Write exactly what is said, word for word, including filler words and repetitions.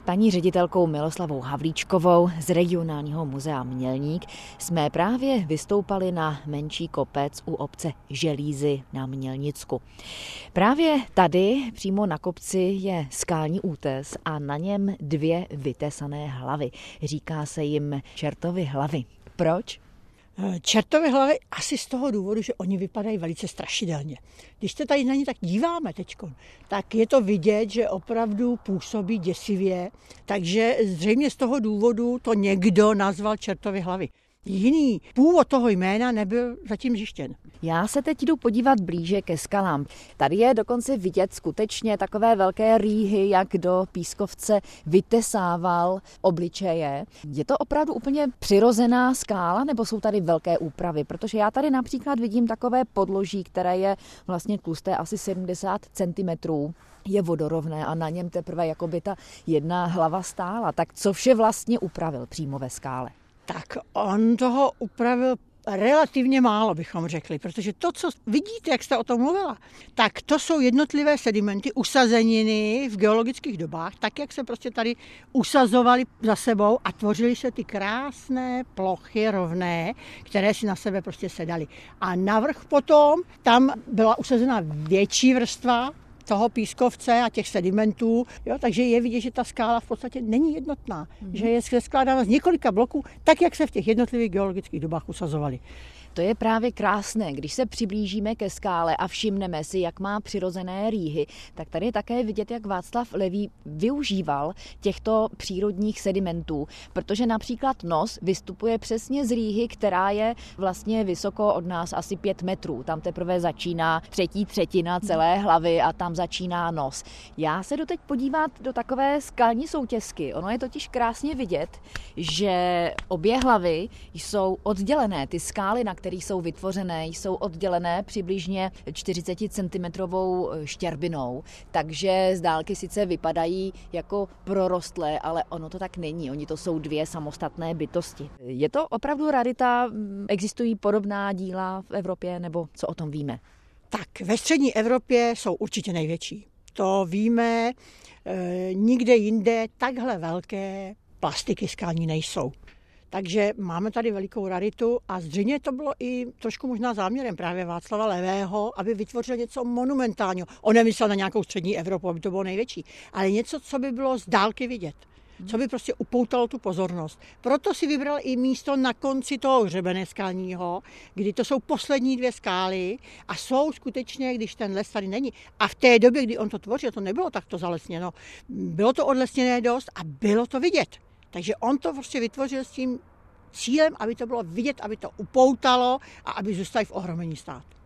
paní ředitelkou Miloslavou Havlíčkovou z Regionálního muzea Mělník jsme právě vystoupali na menší kopec u obce Želízy na Mělnicku. Právě tady, přímo na kopci, je skalní útes a na něm dvě vytesané hlavy. Říká se jim Čertovy hlavy. Proč? Čertovy hlavy asi z toho důvodu, že oni vypadají velice strašidelně. Když se tady na ně tak díváme teď, tak je to vidět, že opravdu působí děsivě, takže zřejmě z toho důvodu to někdo nazval Čertovy hlavy. Jiný původ toho jména nebyl zatím zjištěn. Já se teď jdu podívat blíže ke skalám. Tady je dokonce vidět skutečně takové velké rýhy, jak do pískovce vytesával obličeje. Je to opravdu úplně přirozená skála, nebo jsou tady velké úpravy? Protože já tady například vidím takové podloží, které je vlastně tlusté asi sedmdesát centimetrů. Je vodorovné a na něm teprve jakoby ta jedna hlava stála. Tak co vše vlastně upravil přímo ve skále? Tak on toho upravil relativně málo, bychom řekli, protože to, co vidíte, jak jste o tom mluvila, tak to jsou jednotlivé sedimenty, usazeniny v geologických dobách, tak, jak se prostě tady usazovaly za sebou a tvořily se ty krásné plochy rovné, které si na sebe prostě sedaly. A navrch potom, tam byla usazena větší vrstva toho pískovce a těch sedimentů, jo, takže je vidět, že ta skála v podstatě není jednotná, mm-hmm. že je skládána z několika bloků, tak jak se v těch jednotlivých geologických dobách usazovaly. To je právě krásné, když se přiblížíme ke skále a všimneme si, jak má přirozené rýhy, tak tady je také vidět, jak Václav Levý využíval těchto přírodních sedimentů, protože například nos vystupuje přesně z rýhy, která je vlastně vysoko od nás asi pět metrů. Tam teprve začíná třetí třetina celé hlavy a tam začíná nos. Já se jdu teď podívat do takové skalní soutěsky. Ono je totiž krásně vidět, že obě hlavy jsou oddělené. Ty skály, na které jsou vytvořené, jsou oddělené přibližně čtyřicetimetrovou štěrbinou, takže z dálky sice vypadají jako prorostlé, ale ono to tak není. Oni to jsou dvě samostatné bytosti. Je to opravdu rarita? Existují podobná díla v Evropě, nebo co o tom víme? Tak ve střední Evropě jsou určitě největší. To víme, e, nikde jinde takhle velké plastiky skalní nejsou. Takže máme tady velikou raritu a zřejmě to bylo i trošku možná záměrem právě Václava Levého, aby vytvořil něco monumentálního. On nemyslel na nějakou střední Evropu, aby to bylo největší, ale něco, co by bylo z dálky vidět, co by prostě upoutalo tu pozornost. Proto si vybral i místo na konci toho hřebene skalního, kdy to jsou poslední dvě skály a jsou skutečně, když ten les tady není. A v té době, kdy on to tvořil, to nebylo takto zalesněno. Bylo to odlesněné dost a bylo to vidět. Takže on to prostě vytvořil s tím cílem, aby to bylo vidět, aby to upoutalo a aby zůstali v ohromení stát.